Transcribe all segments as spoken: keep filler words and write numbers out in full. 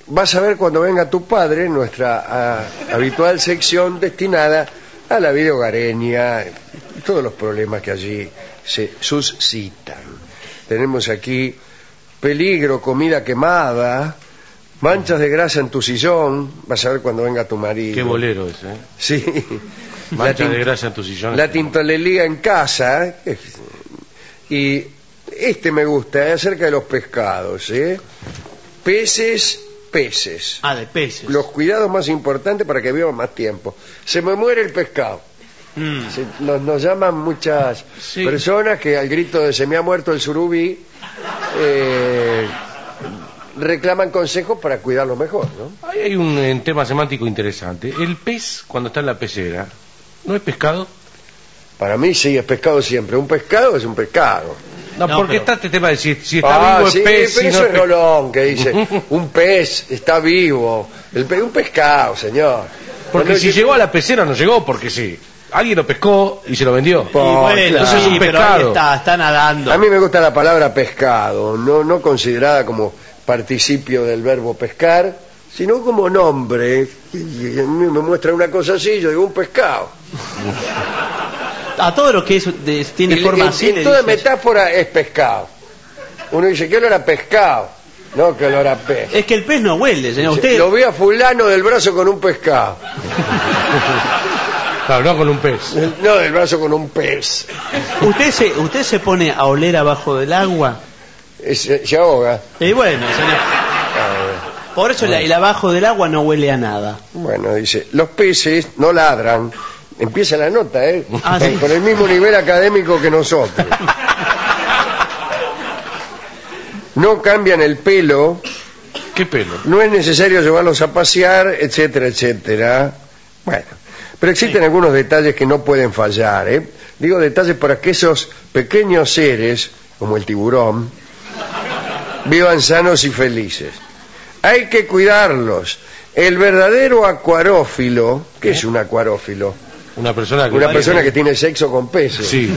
vas a ver cuando venga tu padre, nuestra a, habitual sección destinada a la vida hogareña y todos los problemas que allí se suscitan. Tenemos aquí peligro, comida quemada, manchas de grasa en tu sillón, vas a ver cuando venga tu marido. Qué bolero ese, ¿eh? Sí. Manchas de grasa en tu sillón. La tintorería en casa. Y este me gusta, es acerca de los pescados, ¿eh? Peces, peces. Ah, de peces. Los cuidados más importantes para que vivan más tiempo. Se me muere el pescado. Mm. Se, nos, nos llaman muchas Sí. personas que al grito de se me ha muerto el surubí eh, reclaman consejos para cuidarlo mejor, ¿no? Ahí hay un, un tema semántico interesante. El pez, cuando está en la pecera, ¿no es pescado? Para mí sí, es pescado siempre. Un pescado es un pescado. No, No, porque pero- está este tema de si, si está Ah, vivo sí, es pez, pero si eso no es pe- Rolón, que dice, un pez está vivo. El pe- un pescado, señor. Porque Cuando si dice- llegó a la pecera no llegó porque sí. Alguien lo pescó y se lo vendió. Y bueno, Entonces es sí, un pero ahí pescado. está, está nadando. A mí me gusta la palabra pescado, no, no considerada como participio del verbo pescar, sino como nombre. Y, y a mí me muestra una cosa así, yo digo un pescado. A todo lo que es, de- tiene Y, forma y- así. y le toda dices- metáfora es pescado. Uno dice, ¿qué olor a pescado? No, que olor a pez. Es que el pez no huele, señor. Dice, Usted, Lo vi a fulano del brazo con un pescado. Claro, no con un pez. No, del brazo con un pez. usted se, usted se pone a oler abajo del agua. Es- se ahoga. Y bueno, señor. Ah, Por eso la- el abajo del agua no huele a nada. Bueno, dice, los peces no ladran. Empieza la nota, ¿eh? Ah, sí. Con el mismo nivel académico que nosotros. No cambian el pelo, ¿Qué pelo? no es necesario llevarlos a pasear, etcétera, etcétera. Bueno, pero existen algunos detalles que no pueden fallar, ¿eh? Digo detalles para que esos pequeños seres, como el tiburón, vivan sanos y felices. Hay que cuidarlos. El verdadero acuarófilo, ¿qué es un acuarófilo? Una persona que... Una persona que tiene sexo con peces. Sí.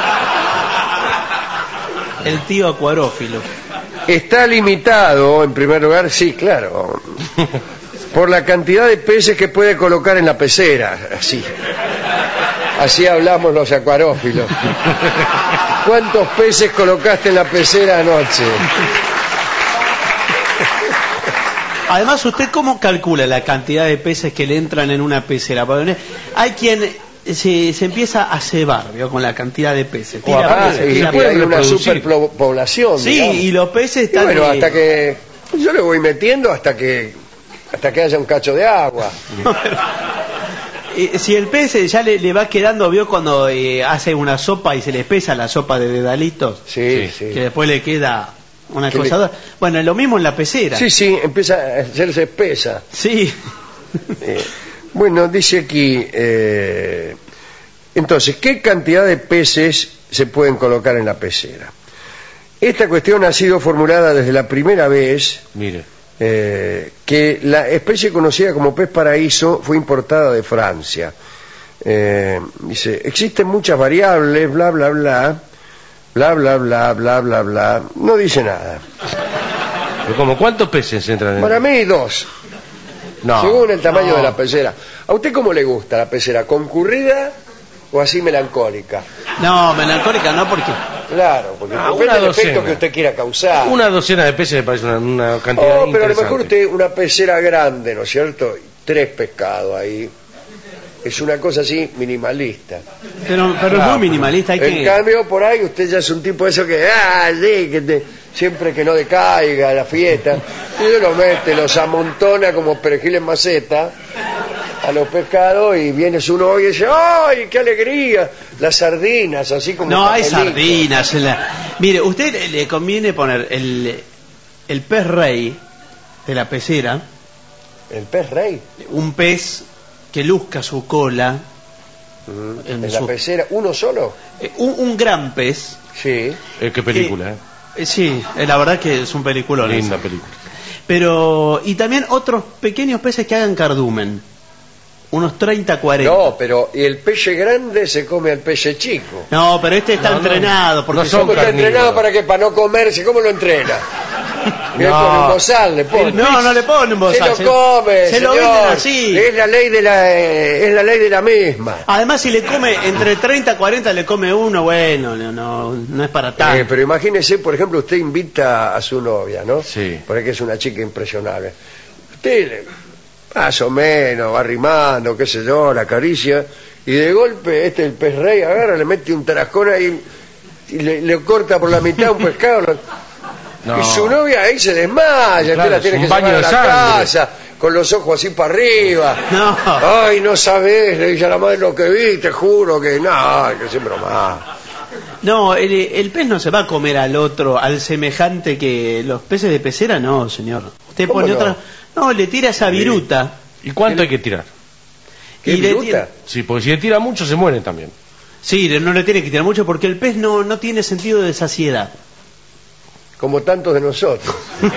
El tío acuarófilo. Está limitado, en primer lugar, sí, claro, por la cantidad de peces que puede colocar en la pecera. Así. Así hablamos los acuarófilos. ¿Cuántos peces colocaste en la pecera anoche? Además, ¿usted cómo calcula la cantidad de peces que le entran en una pecera? Porque hay quien se, se empieza a cebar, ¿vio? Con la cantidad de peces. Tira Ah, peces, y tira puede peces. haber una reproducir. superpoblación. Sí, digamos. y los peces Y están... bueno, eh, hasta que yo le voy metiendo hasta que hasta que haya un cacho de agua. Eh, si el pez eh, ya le, le va quedando, ¿vio? Cuando eh, hace una sopa y se le pesa la sopa de dedalitos, Sí, Sí. sí. que después le queda una Que cosa... le- Bueno, es lo mismo en la pecera. Sí, sí, empieza a hacerse espesa. Sí. Eh, bueno, dice aquí, eh, entonces, ¿qué cantidad de peces se pueden colocar en la pecera? Esta cuestión ha sido formulada desde la primera vez Mire. eh, que la especie conocida como pez paraíso fue importada de Francia. Eh, dice, existen muchas variables, bla, bla, bla, bla, bla, bla, bla, bla, bla. No dice nada. Pero como, ¿cuántos peces entran en...? Para mí, dos. No. Según el tamaño No. de la pecera. ¿A usted cómo le gusta la pecera? ¿Concurrida o así melancólica? No, melancólica no, porque... Claro, porque Ah, depende una del efecto docena. que usted quiera causar. Una docena de peces me parece una, una cantidad Oh, pero a lo interesante. mejor usted una pecera grande, ¿no es cierto? Y tres pescados ahí. Es una cosa así minimalista. Pero, pero es Claro. muy minimalista. Hay En que... cambio, por ahí usted ya es un tipo de eso que, ah, sí, que te- siempre que no decaiga la fiesta, y uno lo mete, los amontona como perejil en maceta a los pescados y viene uno hoy y dice, ¡ay, qué alegría! Las sardinas, así como No, hay papelitos. sardinas. En la... Mire, usted le, le conviene poner el, el pez rey de la pecera, El pez rey. un pez que luzca su cola, Mm, En En la su- pecera, ¿uno solo? eh, un, un gran pez. Sí. Eh, qué película, ¿eh? Eh, sí, eh, la verdad que es un peliculón. Linda ese. película. Pero, y también otros pequeños peces que hagan cardumen. Unos treinta, cuarenta. No, pero y el pez grande se come al pez chico. No, pero este está No, no, entrenado. Porque no son ¿Cómo está carnívoros. entrenado para que para no comerse? ¿Cómo lo entrena? Le No. pone un bozal, le pone. No, no le pone un bozal. Se lo come, Se lo señor. venden así. Es la ley de la, eh, es la ley de la misma. Además, si le come entre treinta y cuarenta, le come uno, bueno, no, no, no es para tanto. Eh, pero imagínese, por ejemplo, usted invita a su novia, ¿no? Sí. Porque es una chica impresionable. Usted, le- más o menos, va arrimando, qué sé yo, la acaricia, y de golpe, este, el pez rey, agarra, le mete un tarascón ahí, y le, le corta por la mitad un pescado, lo- No. y su novia ahí se desmaya, Claro, usted la es tiene un que baño llevar a de la sangre. casa, con los ojos así para arriba. No. Ay, no sabes, le dice a la madre lo que vi, te juro que no, que siempre más. No, el, el pez no se va a comer al otro, al semejante que los peces de pecera, no, señor. Usted ¿Cómo pone no? otra. No, le tira esa viruta. ¿Y cuánto hay que tirar? ¿Qué y le viruta? tira- Sí, porque si le tira mucho se mueren también. Sí, le- no le tiene que tirar mucho porque el pez no, no tiene sentido de saciedad. Como tantos de nosotros.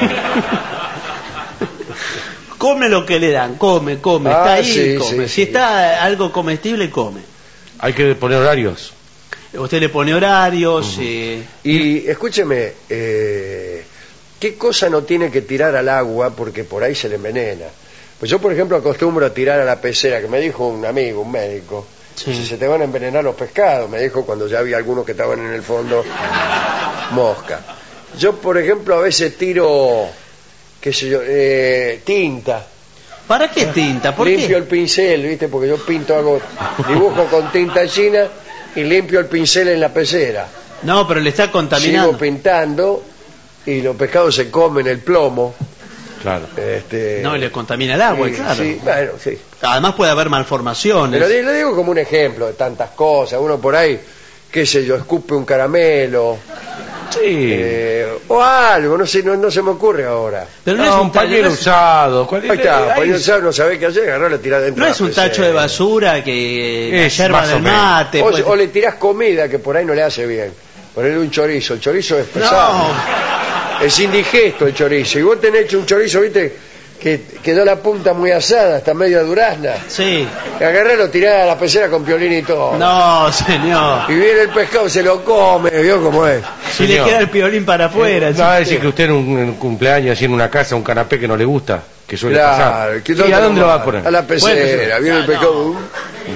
Come lo que le dan, come, come, Ah, está ahí, sí, come. sí, si sí. está algo comestible, come. Hay que poner horarios. Usted le pone horarios, eh, Y escúcheme, eh, ¿qué cosa no tiene que tirar al agua porque por ahí se le envenena? Pues yo, por ejemplo, acostumbro a tirar a la pecera, que me dijo un amigo, un médico, Sí. si se te van a envenenar los pescados, me dijo cuando ya había algunos que estaban en el fondo, mosca. Yo, por ejemplo, a veces tiro, qué sé yo, eh, tinta. ¿para qué tinta? ¿Por Limpio qué? el pincel, ¿viste? Porque yo pinto, hago dibujo con tinta china y limpio el pincel en la pecera. No, pero le está contaminando. Sigo pintando y los pescados se comen el plomo. Claro. Este, No, le contamina el agua, sí, claro. sí, bueno, sí. Además puede haber malformaciones. Pero di- le digo como un ejemplo de tantas cosas. Uno por ahí, qué sé yo, escupe un caramelo Sí. eh, o algo, no sé, no, no se me ocurre ahora. Pero no, No, es un, un tacho, pañuelo no es- usado. ¿Cuál- Ahí está, ahí- pañuelo usado, no sabe qué hacer, agarrarlo, tirar dentro no de es la un tacho pecera. de basura que la Es yerba más o del menos. mate. O, pues- o le tirás comida que por ahí no le hace bien. Ponerle un chorizo, el chorizo es pesado. No, Es indigesto el chorizo. Y vos tenés hecho un chorizo, viste, que quedó la punta muy asada, hasta media durazna. sí. Agarrarlo, tirás a la pecera con piolín y todo. No, señor. Y viene el pescado, se lo come, ¿vio cómo es? Si le Señor. queda el piolín para afuera. No sí. va a decir que usted en un, en un cumpleaños así en una casa, un canapé que no le gusta, que suele Claro, pasar. ¿que ¿Y a dónde lo va a poner? A la pecera, Bueno, viene el ah, pescado. no.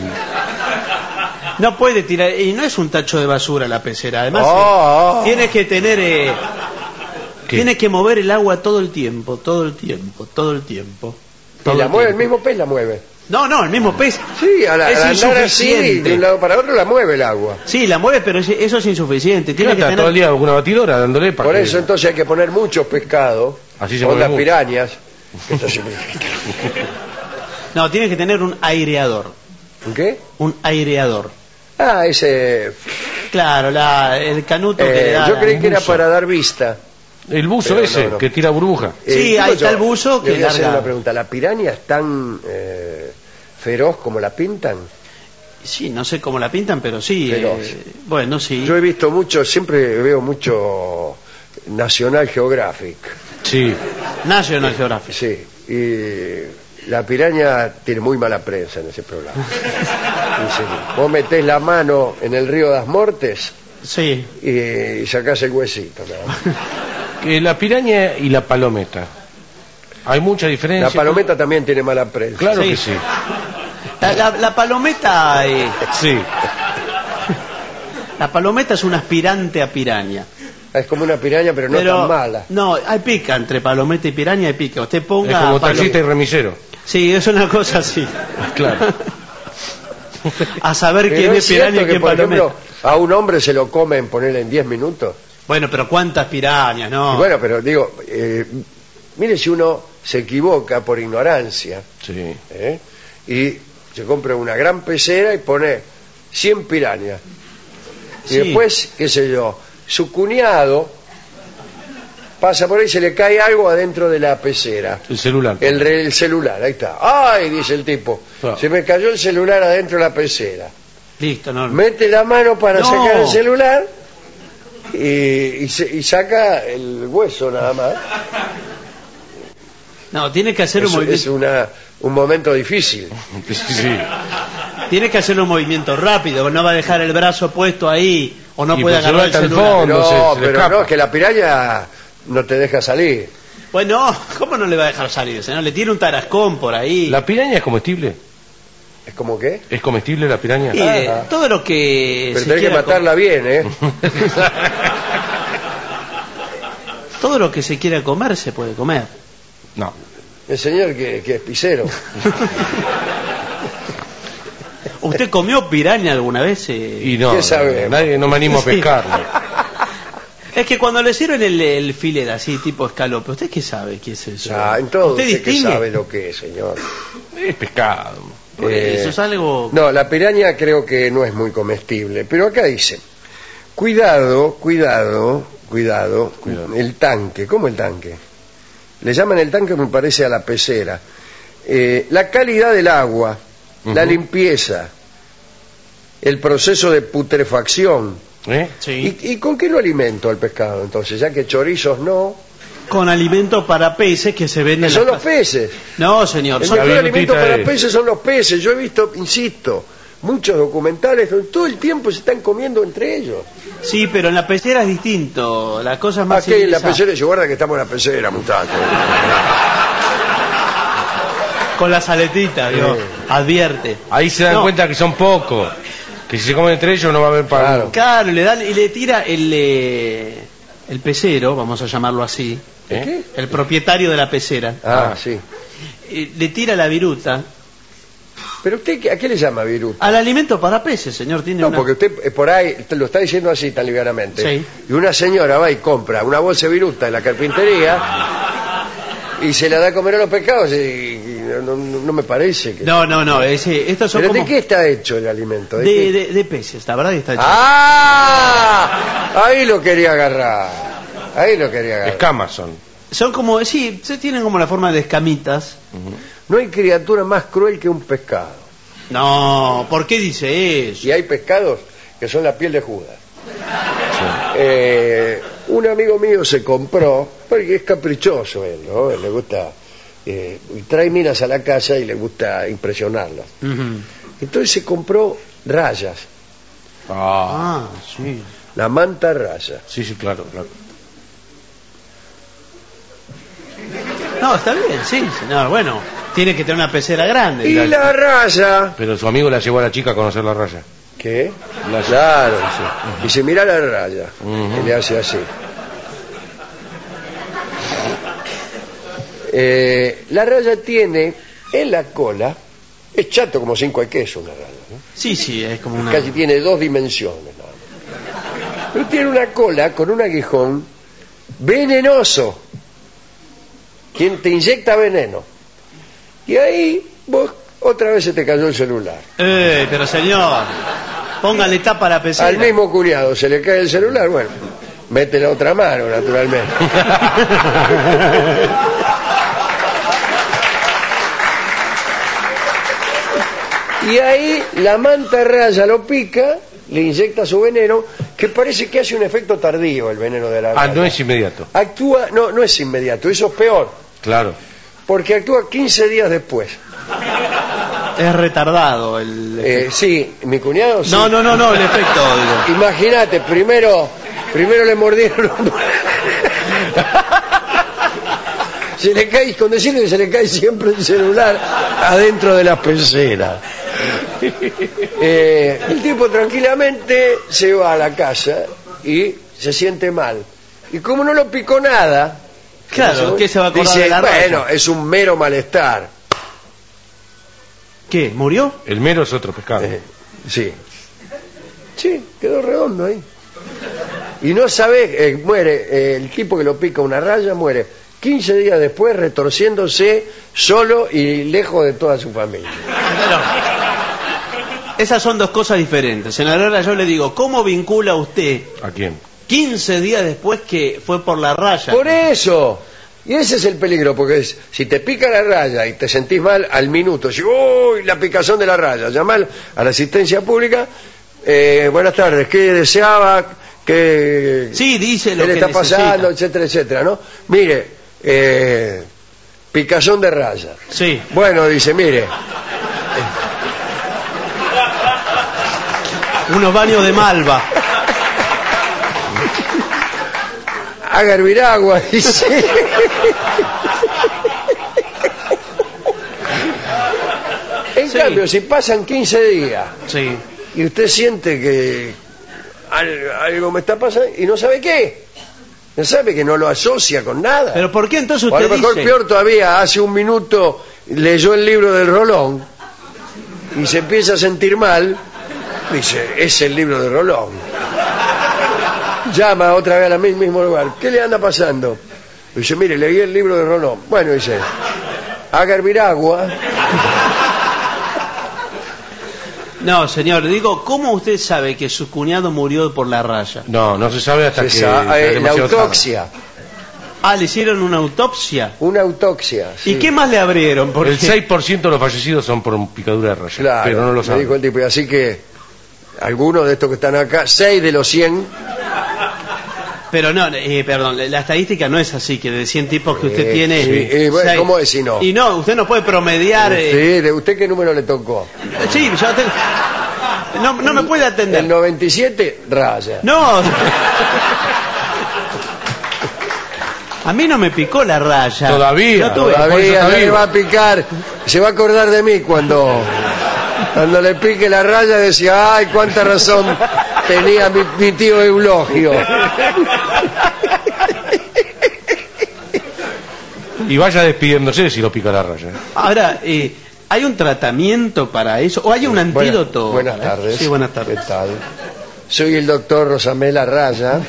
No puede tirar. Y no es un tacho de basura la pecera. Además, Oh, eh, oh. tienes que tener. eh, ¿Qué? Tienes que mover el agua todo el tiempo, todo el tiempo, todo el tiempo. Y todo la el mueve, el tiempo. mismo pez la mueve. No, no, el mismo pez. Sí, a la, Es al andar así, insuficiente. de un lado para otro la mueve el agua. Sí, la mueve, pero ese- eso es insuficiente. Tiene que Está tener. todo el día con una batidora dándole para Por que- eso entonces hay que poner muchos pescados, Así se o mueve las mucho. pirañas. que esto sí- No, tiene que tener un aireador. ¿Un qué? Un aireador. Ah, ese... Claro, la, el canuto que le eh, da. yo creí un que era buzo. para dar vista. El buzo Pero ese, no, no. que tira burbuja. Eh, Sí, digo ahí está yo, el buzo que le voy a hacer larga. una pregunta. ¿La piraña es tan eh, feroz como la pintan? Sí, no sé cómo la pintan, pero sí. Feroz. eh, bueno, sí. Yo he visto mucho, siempre veo mucho National Geographic. Sí. National Geographic. Sí, y la piraña tiene muy mala prensa en ese programa. En serio. Vos metés la mano en el río das Mortes Sí. y, y sacás el huesito. nada más. Que la piraña y la palometa. Hay mucha diferencia. La palometa también tiene mala prensa. Claro Sí. que sí. La, la- la palometa. eh, Sí. la palometa es un aspirante a piraña. Es como una piraña, pero no pero tan mala. no, hay pica entre palometa y piraña, hay pica. Usted ponga. Es como palo- taxista y remisero. Sí, es una cosa así. Claro. A saber Pero quién es cierto piraña y que, quién por palometa. ejemplo, a un hombre se lo comen ponerle en diez minutos. Bueno, pero ¿cuántas pirañas? No. Y bueno, pero digo, eh, mire si uno se equivoca por ignorancia, Sí. ¿eh? Y se compra una gran pecera y pone cien pirañas. Y Sí. después, qué sé yo, su cuñado pasa por ahí y se le cae algo adentro de la pecera. El celular. El, re- el celular, ahí está. ¡Ay! Dice el tipo. Claro. Se me cayó el celular adentro de la pecera. Listo, no. Mete la mano para No. sacar el celular y, y se- y saca el hueso nada más. No, tiene que hacer un Es, movimiento. es una, un momento difícil. Sí, sí. Tiene que hacer un movimiento rápido, no va a dejar el brazo puesto ahí o no Y puede pues se agarrar va el hasta el celular. fondo. No, se- se le pero escapa. no, es que la piraña no te deja salir. Bueno, ¿cómo no le va a dejar salir, señor? Le tiene un tarascón por ahí. ¿La piraña es comestible? ¿Es como qué? ¿Es comestible la piraña? Y de todo lo que Pero se tenés que quiera matarla bien, ¿eh? com- todo lo que se quiera comer se puede comer. No. El señor que, que es pisero. ¿Usted comió piraña alguna vez? eh? Y no, ¿Qué sabe? nadie, no me animo a Sí. pescarlo. Es que cuando le sirven el, el filet así, tipo escalope, ¿usted qué sabe qué es eso? Ah, en todo ¿Usted usted que distingue? sabe lo que es, señor. Es pescado. Por Eh, eso es algo... No, la piraña creo que no es muy comestible, pero acá dice, cuidado, cuidado, cuidado, Cuidado. el tanque, ¿cómo el tanque? Le llaman el tanque, me parece, a la pecera. Eh, la calidad del agua, la Ujú. limpieza, el proceso de putrefacción. ¿Eh? Sí. ¿Y, y con qué lo alimento al pescado? Entonces, ya que chorizos no, Con alimentos para peces que se venden en son las los plazas. peces. No, señor. El son- La mejor virutita alimento para es- peces son los peces. Yo he visto, insisto, muchos documentales donde todo el tiempo se están comiendo entre ellos. Sí, pero en la pecera es distinto. La cosa es más Aquí en la civilizada. pecera, yo guarda que estamos en la pecera, muchachos. Con las aletitas, digo, Sí. advierte. Ahí se dan No. cuenta que son pocos. Que si se comen entre ellos no va a haber para Claro. uno. Claro, le dan y le tira el eh, el pecero, vamos a llamarlo así, ¿Eh? el propietario de la pecera, Ah, Ah. sí. eh, le tira la viruta Pero usted, ¿a qué le llama viruta? al alimento para peces, señor. Tiene No, una... porque usted eh, por ahí te lo está diciendo así tan livianamente. Sí. Y una señora va y compra una bolsa de viruta en la carpintería y se la da a comer a los pescados y, y no, no- no me parece que... No, no, no. Ese, estos son ¿Pero como de qué está hecho el alimento? ¿De de, qué? de- de peces, la verdad que está hecho. ¡Ah! Ahí lo quería agarrar. Ahí lo quería agarrar. Escamas son. Son como, sí, se tienen como la forma de escamitas. No hay criatura más cruel que un pescado. No, ¿por qué dice eso? Y hay pescados que son la piel de Judas. Eh, un amigo mío se compró, porque es caprichoso él, ¿no? Le gusta, eh, y trae minas a la casa y le gusta impresionarlas. Ujú. Entonces se compró rayas, Ah. Ah, sí. la manta raya. Sí, sí, claro, claro. No, está bien, sí, señor. Bueno, tiene que tener una pecera grande. Y la raya... Pero su amigo la llevó a la chica a conocer la raya. ¿Qué? La- Claro. Dice, mira la raya. Ujú. Y le hace así. Eh, la raya tiene en la cola, es chato como cinco de queso una raya, ¿no? Sí, sí, es como una... Casi tiene dos dimensiones nada más. Pero tiene una cola con un aguijón venenoso. Quien te inyecta veneno. Y ahí vos otra vez se te cayó el celular. Eh, pero señor, póngale tapa a la pecera. Al mismo cuñado se le cae el celular, bueno, mete la otra mano, naturalmente. Y ahí la manta raya lo pica, le inyecta su veneno, que parece que hace un efecto tardío el veneno de la raya. Ah, no es inmediato. Actúa, no, no es inmediato, eso es peor, Claro. porque actúa quince días después. Es retardado el... Eh, sí, mi cuñado sí. No, no, no, no, el efecto, digo. Imagínate, primero, primero le mordieron. Se le cae, con decirle que se le cae siempre el celular adentro de la pecera. Eh, el tipo tranquilamente se va a la casa y se siente mal. Y como no lo picó nada, Claro, ¿qué se va a acordar dice, de la raya? bueno, es un mero malestar. ¿Qué? ¿Murió? El mero es otro pescado. Eh, sí. Sí, quedó redondo ahí. Y no sabe, eh, muere, eh, el tipo que lo pica una raya muere quince días después retorciéndose solo y lejos de toda su familia. Pero, esas son dos cosas diferentes. Senadora, yo le digo, ¿cómo vincula usted ¿A quién? quince días después que fue por la raya? Por eso. Y ese es el peligro, porque es, si te pica la raya y te sentís mal al minuto, si, uy, la picazón de la raya, llamar a la asistencia pública, eh, buenas tardes, ¿qué deseaba? ¿Qué, Sí, dice lo qué le que está pasando? necesita. Etcétera, etcétera, ¿no? Mire, eh, picazón de raya. Sí. Bueno, dice, mire, Unos baños de malva. haga hervir agua, dice. En Sí. cambio, si pasan quince días Sí. y usted siente que al- algo me está pasando y no sabe qué, no sabe que no lo asocia con nada. Pero ¿por qué entonces O a usted lo mejor dice? peor todavía, hace un minuto leyó el libro del Rolón y se empieza a sentir mal, dice, es el libro de Rolón. Llama otra vez al mismo lugar, ¿qué le anda pasando? Dice, mire, leí el libro de Rolón. Bueno, dice, haga hervir agua. No, señor, digo, ¿cómo usted sabe que su cuñado murió por la raya? No, no se sabe hasta Se que sa- está eh, la demasiado tarde. autopsia, Ah, le hicieron una autopsia. una autopsia. ¿Y sí. qué más le abrieron? Porque El seis por ciento de los fallecidos son por picadura de raya, Claro, pero no lo me dijo saben. el tipo, y así que algunos de estos que están acá, seis de los cien, Pero no, eh, perdón, la estadística no es así, que de cien tipos que usted Eh, tiene... sí, eh, bueno, seis. ¿cómo es si no? Y no, usted no puede promediar... eh, sí, ¿de usted qué número le tocó? sí, yo te- no, no me puede atender. El noventa y siete, raya. No. A mí no me picó la raya. Todavía, Yo tuve- todavía. por eso Todavía está no le vivo. va a picar. Se va a acordar de mí cuando, cuando le pique la raya, decía, ay, cuánta razón tenía mi, mi tío Eulogio. Y vaya despidiéndose si lo pica la raya. Ahora, eh, ¿hay un tratamiento para eso? ¿O hay un antídoto? Buenas, buenas para eso? tardes. Sí, buenas tardes. ¿Qué tal? Soy el doctor Rosamela Raya,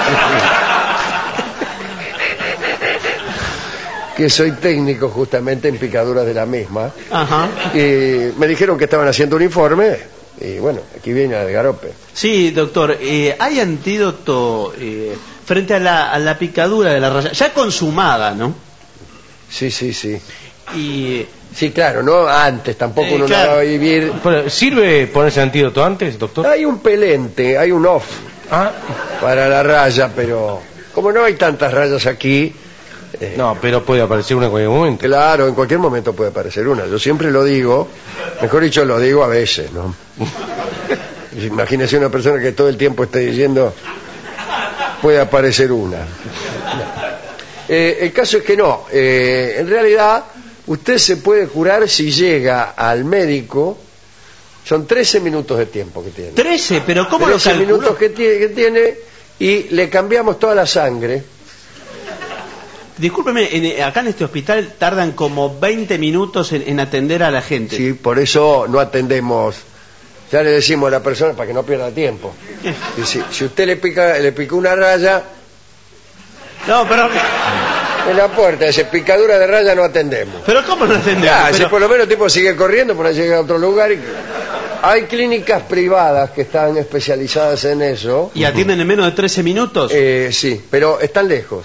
que soy técnico justamente en picaduras de la misma. Ajá. Y me dijeron que estaban haciendo un informe y bueno, aquí viene al garope. Sí, doctor, eh, ¿hay antídoto eh, frente a la, a la picadura de la raya? Ya consumada, ¿no? Sí, sí, sí. Y... Sí, claro, no antes, tampoco Eh, uno claro. no va a vivir. Pero, ¿sirve ponerse antídoto antes, doctor? Hay un pelente, hay un off Ah, para la raya, pero como no hay tantas rayas aquí, eh, no, pero puede aparecer una en cualquier momento. claro, en cualquier momento puede aparecer una. Yo siempre lo digo, mejor dicho, lo digo a veces, ¿no? Imagínese una persona que todo el tiempo esté diciendo, puede aparecer una. Eh, el caso es que no, eh, en realidad usted se puede curar si llega al médico, son trece minutos de tiempo que tiene. trece, pero ¿cómo lo trece calculó? minutos que tiene, que tiene y le cambiamos toda la sangre. Discúlpeme, en- acá en este hospital tardan como veinte minutos en, en atender a la gente. Sí, por eso no atendemos. Ya le decimos a la persona para que no pierda tiempo. Y si, si usted le pica, le picó una raya, No, pero... en la puerta dice picadura de raya no atendemos. Pero ¿cómo no atendemos? Ah, si Pero- por lo menos el tipo sigue corriendo para llegar a otro lugar. y- Hay clínicas privadas que están especializadas en eso. ¿Y atienden en menos de trece minutos? Eh, sí, pero están lejos.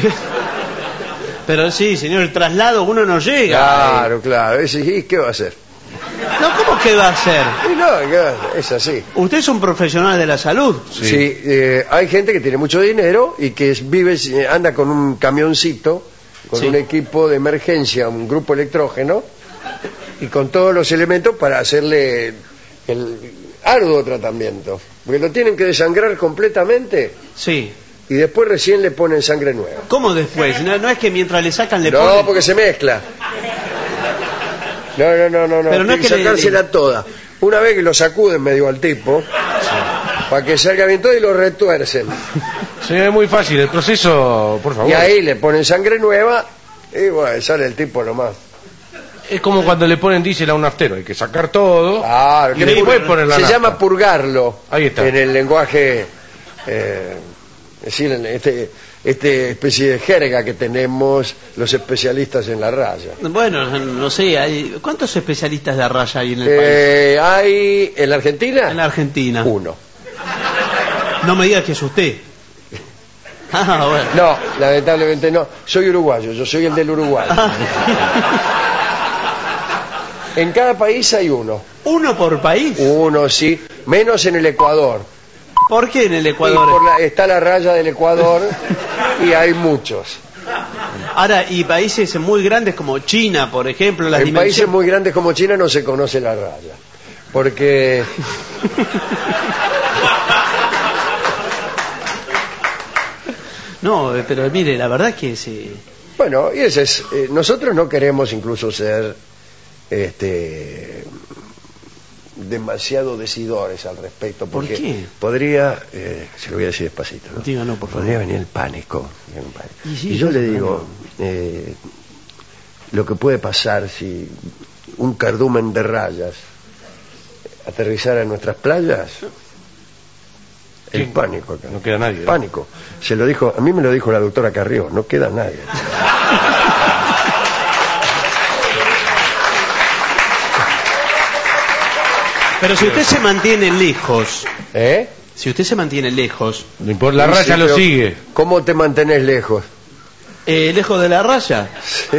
Pero sí, señor, el traslado uno no llega. Claro, claro. Y, ¿y qué va a hacer? No, ¿cómo que va a hacer? Y no, ¿qué va a hacer? Es así. Usted es un profesional de la salud. Sí, eh, hay gente que tiene mucho dinero y que es- vive, eh, anda con un camioncito, con Sí. un equipo de emergencia, un grupo electrógeno, y con todos los elementos para hacerle el arduo tratamiento. Porque lo tienen que desangrar completamente Sí. y después recién le ponen sangre nueva. ¿Cómo después? No, no es que mientras le sacan le No, ponen... porque se mezcla. No, no, no, no, no. Pero no tiene es que que le- sacársela toda. Una vez que lo sacuden medio al tipo, para que salga bien todo y lo retuercen. Sí, es muy fácil. El proceso, por favor. Y ahí le ponen sangre nueva y bueno, sale el tipo nomás. Es como cuando le ponen diésel a un naftero. Hay que sacar todo Claro, y que después pur- poner la se nafta. llama purgarlo. Ahí está. En el lenguaje, eh, es decir, en este, este especie de jerga que tenemos los especialistas en la raya. Bueno, no sé, hay... ¿cuántos especialistas de raya hay en el Eh, hay en la Argentina país? En la Argentina. uno. No me diga que es usted. Ah, bueno. No, lamentablemente no. Soy uruguayo, yo soy el del Uruguay. En cada país hay uno. ¿Uno por país? Uno, sí. Menos en el Ecuador. ¿Por qué en el Y Ecuador? por la- está la raya del Ecuador y hay muchos. Ahora, y países muy grandes como China, por ejemplo, las En países dimensiones... muy grandes como China no se conoce la raya. Porque No, eh, pero mire, la verdad que sí. Bueno, y ese es, eh, nosotros no queremos incluso ser este demasiado decidores al respecto, ¿Por porque qué? podría, eh, se lo voy a decir despacito, ¿no? Díganos, por favor. Podría venir el pánico. el pánico. Y sí, Y yo eso le es digo, eh, lo que puede pasar si un cardumen de rayas aterrizara en nuestras playas, el Sí, pánico acá. no queda nadie, ¿no? Pánico. Se lo dijo, a mí me lo dijo la doctora Carrió, no queda nadie. Pero si usted se mantiene lejos, ¿Eh? si usted se mantiene lejos, No importa, la Sí, raya sí, lo pero sigue. ¿Cómo te mantenés lejos? eh, lejos de la raya, Sí,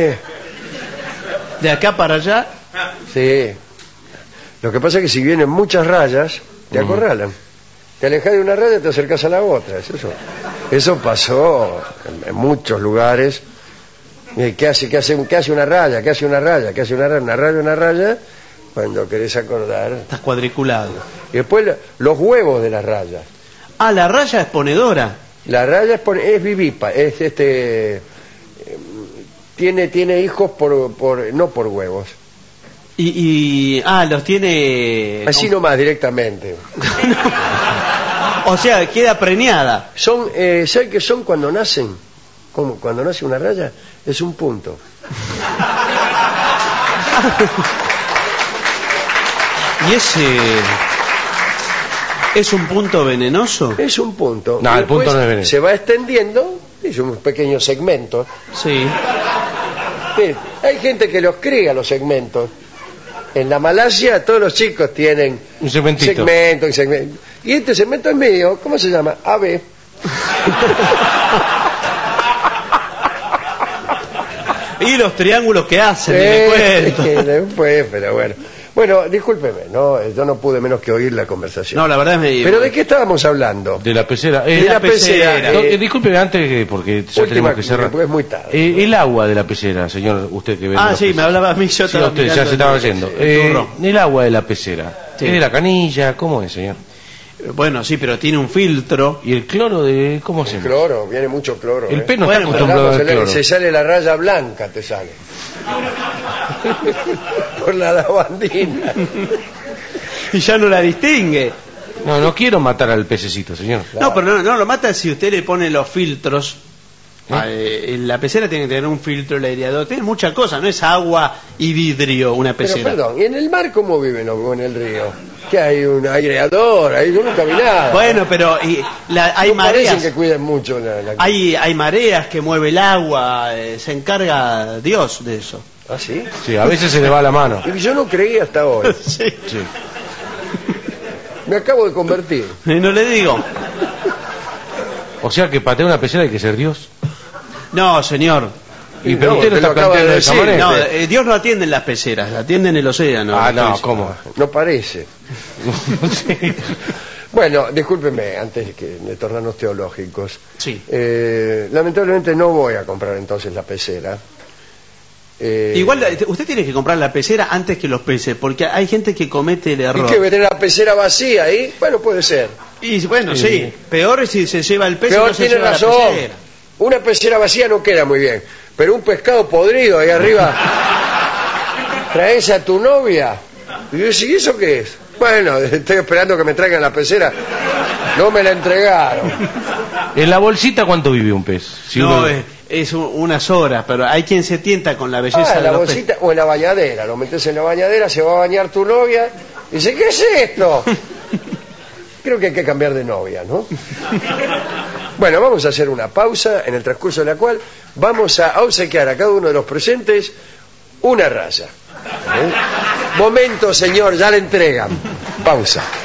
de acá para allá, sí. Lo que pasa es que si vienen muchas rayas, te acorralan. Te alejas de una raya y te acercas a la otra. Es Eso, eso pasó en, en muchos lugares. Eh, ¿Qué hace, qué, hace, ¿Qué hace una raya? ¿Qué hace una raya? ¿Qué hace una raya? Una raya, una raya. Cuando querés acordar. estás cuadriculado. Y después la- los huevos de las rayas. Ah, la raya es ponedora. La raya es, pon- es vivipa, es este. eh, Tiene, tiene hijos por, por, no por huevos. Y, y ah, los tiene. Así nomás, directamente. O sea, queda preñada. Son, eh, ¿sabe qué son cuando nacen? Como cuando nace una raya, es un punto. Y ese es un punto venenoso. Es un punto. No, Y el punto después no es veneno. se va extendiendo, es un pequeño segmento. Sí. Sí, hay gente que los cría los segmentos. En la Malasia todos los chicos tienen Un segmentito. segmento y segmento. Y este segmento es mío, ¿cómo se llama? A B. Y los triángulos que hacen, ni Eh, le cuento. Después, pero bueno. Bueno, discúlpeme, no, yo no pude menos que oír la conversación. No, la verdad es medio. ¿Pero de qué estábamos hablando? De la pecera. Eh, De la pecera. No, eh, eh, disculpe antes, que- porque ya última, tenemos que cerrar. porque es muy tarde. Eh, el agua de la pecera, señor, usted que ve. Ah, la sí, me pecera. hablaba a mí, yo Sí, estaba usted ya mirando se estaba el- yendo. el Eh, turro. el agua de la pecera. Sí. ¿Es de la canilla? ¿Cómo es, señor? Bueno, sí, pero tiene un filtro. ¿Y el cloro de cómo se El llama? cloro, viene mucho cloro. El ¿eh? pez no Bueno, está acostumbrado Hablamos, al se le- cloro. se sale la raya blanca, te sale. Por la lavandina. Y ya no la distingue. No, no quiero matar al pececito, señor. No, pero no, no lo mata si usted le pone los filtros. Ah, eh, la pecera tiene que tener un filtro, el aireador, tiene muchas cosas, no es agua y vidrio una Pero pecera. perdón, ¿y en el mar cómo viven o en el río? Que hay un aireador, ahí yo nunca vi nada. Bueno, pero y, la- hay No parecen mareas, que cuiden mucho la, la... hay, hay mareas que mueve el agua, eh, se encarga Dios de eso. ¿Ah, sí? Sí, a veces se le va la mano. Y yo no creí hasta hoy. Sí. Sí. Me acabo de convertir. Y no le digo. O sea que patear una pecera hay que ser Dios. No, señor. Y No, pero usted lo te lo está acaba planteando de de esa decir. manera. No, eh, Dios no atiende en las peceras, atiende en el océano. Ah, no, Entonces, ¿cómo? No parece. Sí. Bueno, discúlpeme, antes de, que, de tornarnos teológicos. Sí. Eh, lamentablemente no voy a comprar entonces la pecera. Eh, Igual eh, usted tiene que comprar la pecera antes que los peces, porque hay gente que comete el ¿Y error. que meter la pecera vacía ahí? Bueno, puede ser. Y bueno, Sí. sí, peor es si se lleva el pez y Peor no se tiene lleva la razón. pecera. Una pecera vacía no queda muy bien. Pero un pescado podrido ahí arriba. ¿Traes a tu novia? Y yo decía, ¿y eso qué es? Bueno, estoy esperando que me traigan la pecera. No me la entregaron. ¿En la bolsita cuánto vive un pez? Si No, uno- es, es un- unas horas, pero hay quien se tienta con la belleza Ah, en de la los bolsita o en la bañadera. Lo metes en la bañadera, se va a bañar tu novia. Y dice, ¿qué es esto? Creo que hay que cambiar de novia, ¿no? Bueno, vamos a hacer una pausa en el transcurso de la cual vamos a obsequiar a cada uno de los presentes una raya. ¿Eh? Momento, señor, ya le entregan. Pausa.